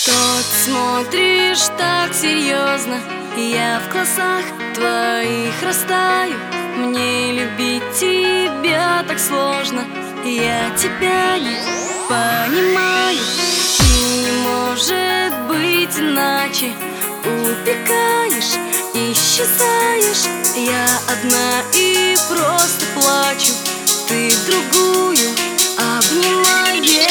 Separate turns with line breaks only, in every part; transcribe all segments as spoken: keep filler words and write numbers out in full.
Что ты смотришь так серьезно? Я в глазах твоих растаю. Мне любить тебя так сложно. Я тебя не понимаю. И не может быть иначе. Убегаешь, исчезаешь. Я одна и просто плачу. Ты другую обнимаешь.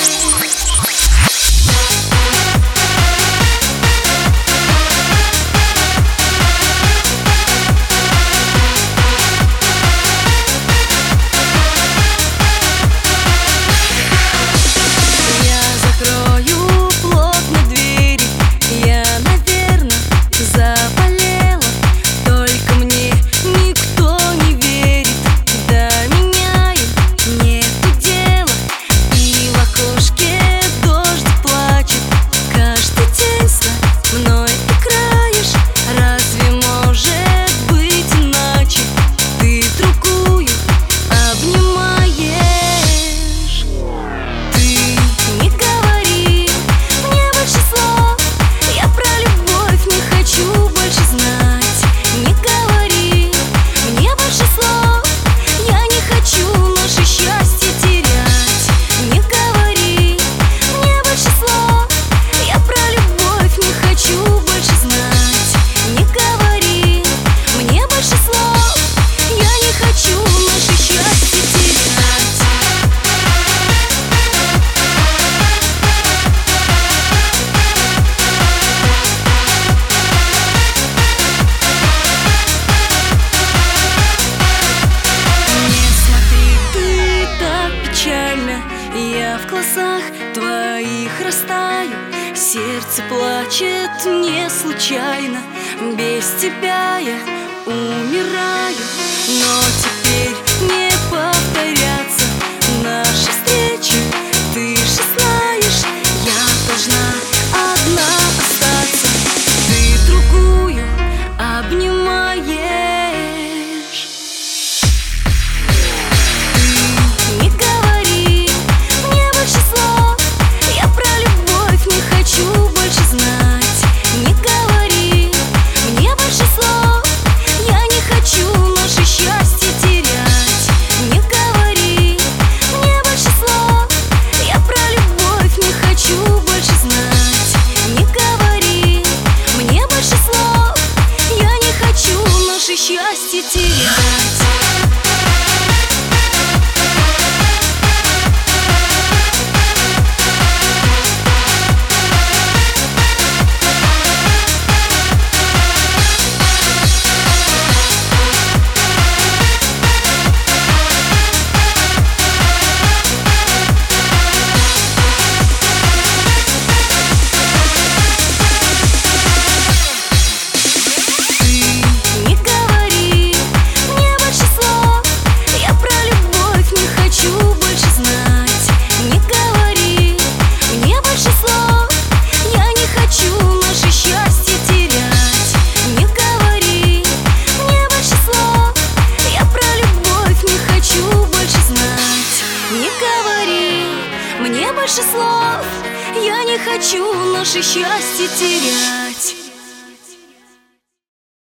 Я в глазах твоих растаю. Сердце плачет не случайно. Без тебя я умираю. Но теперь не повторятся наши встречи. Ты же знаешь, я должна одна остаться. Ты другую обнимаешь. Счастье терять. Мне больше слов, я не хочу наше счастье терять.